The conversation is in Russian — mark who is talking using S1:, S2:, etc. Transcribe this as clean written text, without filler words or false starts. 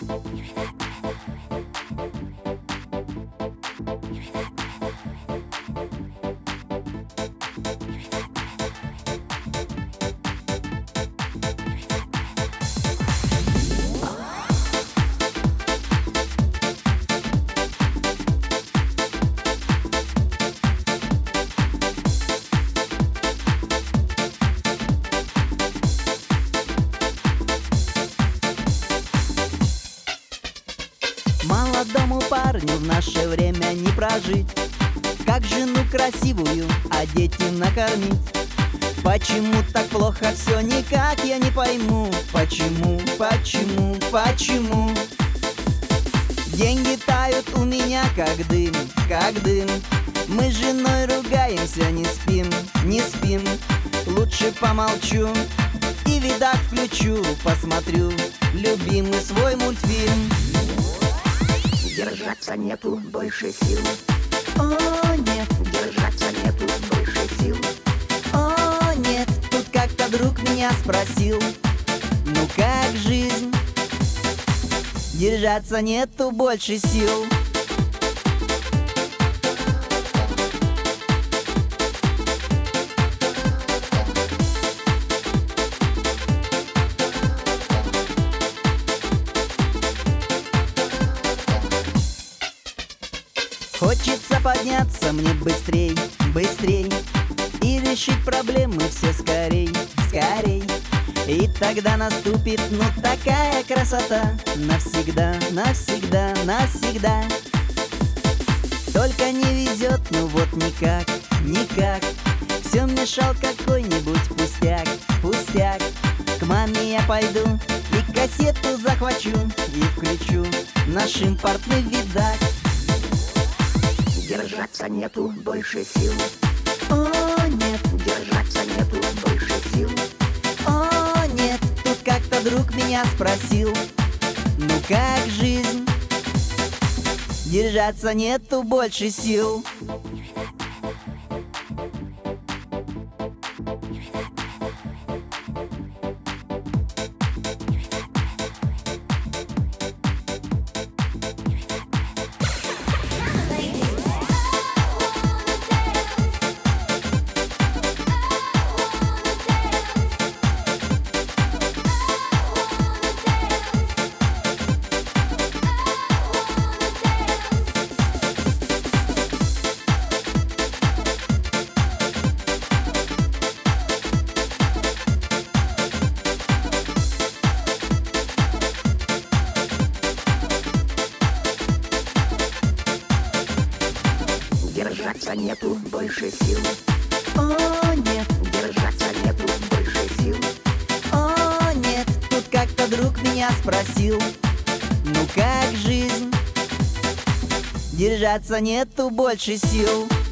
S1: Молодому парню в наше время не прожить. Как жену красивую одеть и накормить? Почему так плохо все, никак я не пойму. Почему? Деньги тают у меня как дым, как дым. Мы с женой ругаемся, не спим. Лучше помолчу и видак включу, посмотрю любимый свой мультфильм.
S2: Держаться нету больше сил.
S1: О, нет,
S2: Держаться нету больше сил.
S1: о, нет. Тут как-то друг меня спросил: ну как жизнь? Держаться нету больше сил. Хочется подняться мне быстрей и решить проблемы все скорей. И тогда наступит, ну, такая красота. Навсегда. Только не везет, ну вот никак. Все мешал какой-нибудь пустяк. К маме я пойду и кассету захвачу и включу наш импортный видак.
S2: Держаться нету больше сил.
S1: О, нет,
S2: Держаться нету больше сил.
S1: о, нет. Тут как-то друг меня спросил: ну как жизнь? Держаться нету больше сил.
S2: Держаться нету больше сил.
S1: О, нет,
S2: Держаться нету больше сил.
S1: о, нет. Тут как-то друг меня спросил: ну как жизнь? Держаться нету больше сил.